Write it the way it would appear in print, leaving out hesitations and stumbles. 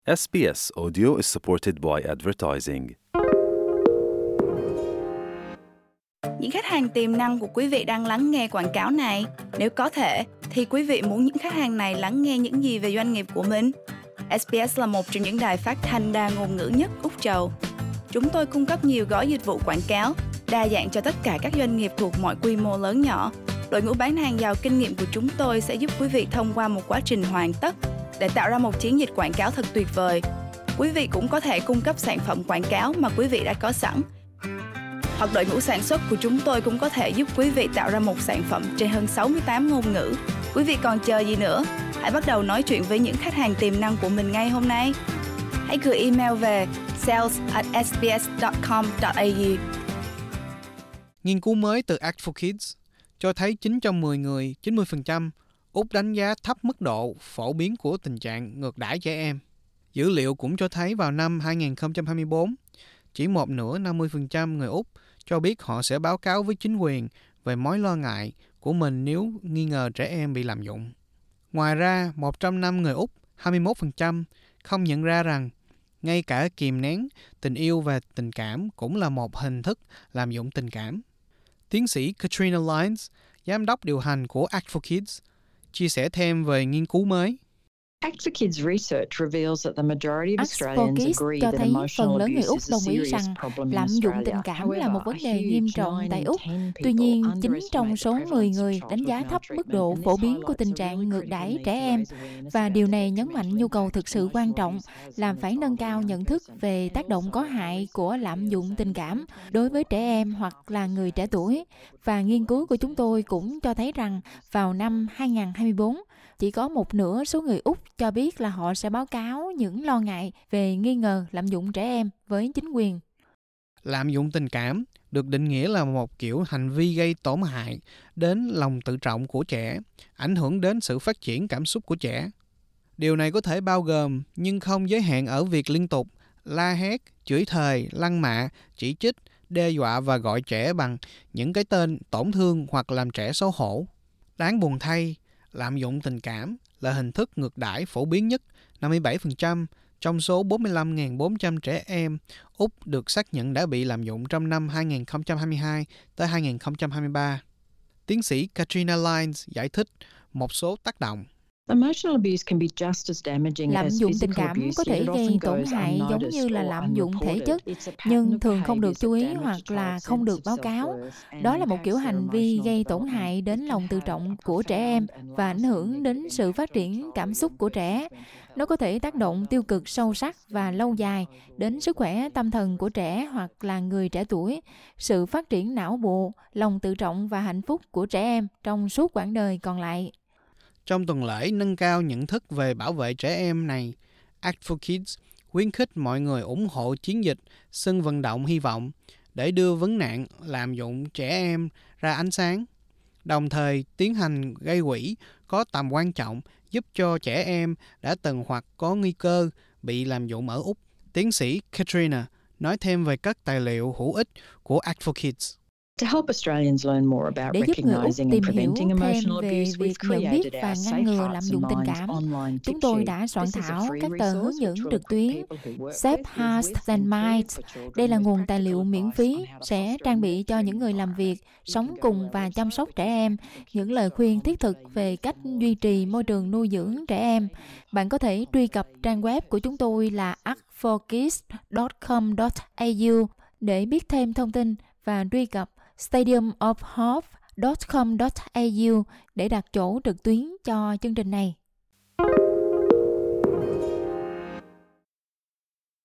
SBS Audio is supported by advertising. Những khách hàng tiềm năng của quý vị đang lắng nghe quảng cáo này. Nếu có thể, thì quý vị muốn những khách hàng này lắng nghe những gì về doanh nghiệp của mình? SBS là một trong những đài phát thanh đa ngôn ngữ nhất Úc Châu. Chúng tôi cung cấp nhiều gói dịch vụ quảng cáo, đa dạng cho tất cả các doanh nghiệp thuộc mọi quy mô lớn nhỏ. Đội ngũ bán hàng giàu kinh nghiệm của chúng tôi sẽ giúp quý vị thông qua một quá trình hoàn tất để tạo ra một chiến dịch quảng cáo thật tuyệt vời. Quý vị cũng có thể cung cấp sản phẩm quảng cáo mà quý vị đã có sẵn. Hoặc đội ngũ sản xuất của chúng tôi cũng có thể giúp quý vị tạo ra một sản phẩm trên hơn 68 ngôn ngữ. Quý vị còn chờ gì nữa? Hãy bắt đầu nói chuyện với những khách hàng tiềm năng của mình ngay hôm nay. Hãy gửi email về sales@sbs.com.au. Nghiên cứu mới từ Act for Kids cho thấy 9 trong 10 người, 90%, Úc đánh giá thấp mức độ phổ biến của tình trạng ngược đãi trẻ em. Dữ liệu cũng cho thấy vào năm 2024, chỉ một nửa 50% người Úc cho biết họ sẽ báo cáo với chính quyền về mối lo ngại của mình nếu nghi ngờ trẻ em bị lạm dụng. Ngoài ra, 1 trong 5 người Úc, 21%, không nhận ra rằng ngay cả kìm nén tình yêu và tình cảm cũng là một hình thức lạm dụng tình cảm. Tiến sĩ Katrina Lyons, giám đốc điều hành của Act for Kids, chia sẻ thêm về nghiên cứu mới. Act for Kids research reveals that the majority of Act for Australians Kids agree cho that thấy emotional phần lớn người abuse Úc is a đồng ý serious rằng problem in lạm dụng Australia. tình cảm là một vấn đề However, nghiêm a trọng huge tại Úc. 9 in 10 Tuy nhiên, people 9 trong underestimate số the 10 người prevalence of đánh giá childhood thấp mức maltreatment, độ and phổ this biến của highlights tình a trạng really ngược critical đãi need trẻ to em. raise awareness Và about điều the này nhấn mạnh detrimental nhu cầu impact thực sự that quan trọng, emotional abuse làm has phải on nâng the cao young nhận thức person. về tác động có hại của lạm dụng tình cảm đối với trẻ em hoặc là người trẻ tuổi. Và nghiên cứu của chúng tôi cũng cho thấy rằng vào năm 2024, chỉ có một nửa số người Úc cho biết là họ sẽ báo cáo những lo ngại về nghi ngờ lạm dụng trẻ em với chính quyền. Lạm dụng tình cảm được định nghĩa là một kiểu hành vi gây tổn hại đến lòng tự trọng của trẻ, ảnh hưởng đến sự phát triển cảm xúc của trẻ. Điều này có thể bao gồm nhưng không giới hạn ở việc liên tục la hét, chửi thề, lăng mạ, chỉ trích, đe dọa và gọi trẻ bằng những cái tên tổn thương hoặc làm trẻ xấu hổ. Đáng buồn thay, lạm dụng tình cảm là hình thức ngược đãi phổ biến nhất, 57% trong số 45.400 trẻ em Úc được xác nhận đã bị lạm dụng trong năm 2022 tới 2023. Tiến sĩ Katrina Lyons giải thích một số tác động. Emotional abuse can be just as damaging Lạm as dụng tình physical cảm abuse, có yet thể it gây often tổn goes hại giống unnoticed như là or lạm dụng thể unreported. chất, It's a pattern nhưng of thường không được behaviours chú ý that damage hoặc a là child's không được sense báo of cáo. self-worth and Đó là một impacts kiểu their hành vi emotional gây tổn development. hại đến It lòng can tự have trọng a của trẻ em profound and và ảnh lasting hưởng đến negative sự impact phát on triển child cảm or xúc young của person's trẻ. mental health. Nó có thể tác động tiêu cực sâu sắc và lâu dài đến sức khỏe tâm thần của trẻ hoặc là người trẻ tuổi, sự phát triển não bộ, lòng tự trọng và hạnh phúc của trẻ em trong suốt quãng đời còn lại. Trong tuần lễ nâng cao nhận thức về bảo vệ trẻ em này, Act for Kids khuyến khích mọi người ủng hộ chiến dịch Sân vận động hy vọng để đưa vấn nạn lạm dụng trẻ em ra ánh sáng, đồng thời tiến hành gây quỹ có tầm quan trọng giúp cho trẻ em đã từng hoặc có nguy cơ bị lạm dụng ở Úc. Tiến sĩ Katrina nói thêm về các tài liệu hữu ích của Act for Kids. To help Australians learn more about Để giúp người Úc recognizing and tìm hiểu preventing thêm emotional về abuse, việc we've nhận biết created và our ngăn Safe ngừa Hearts lạm and dụng tình Minds cảm, online tip chúng tôi sheet. đã soạn This is a thảo free các tờ hướng resource which dẫn will trực equip tuyến people who work Safe with, Hearts live with and and care Minds. for children Đây là with nguồn tài liệu practical miễn advice phí on how to sẽ foster a trang bị cho những người nurturing làm việc, environment. sống You can go cùng to our và chăm website, sóc which trẻ is em, những lời khuyên thiết thực về cách duy trì môi trường nuôi dưỡng trẻ em. Bạn có thể truy cập trang web của chúng tôi là actforkids.com.au để biết thêm thông tin và truy cập stadiumofhope.com.au để đặt chỗ trực tuyến cho chương trình này.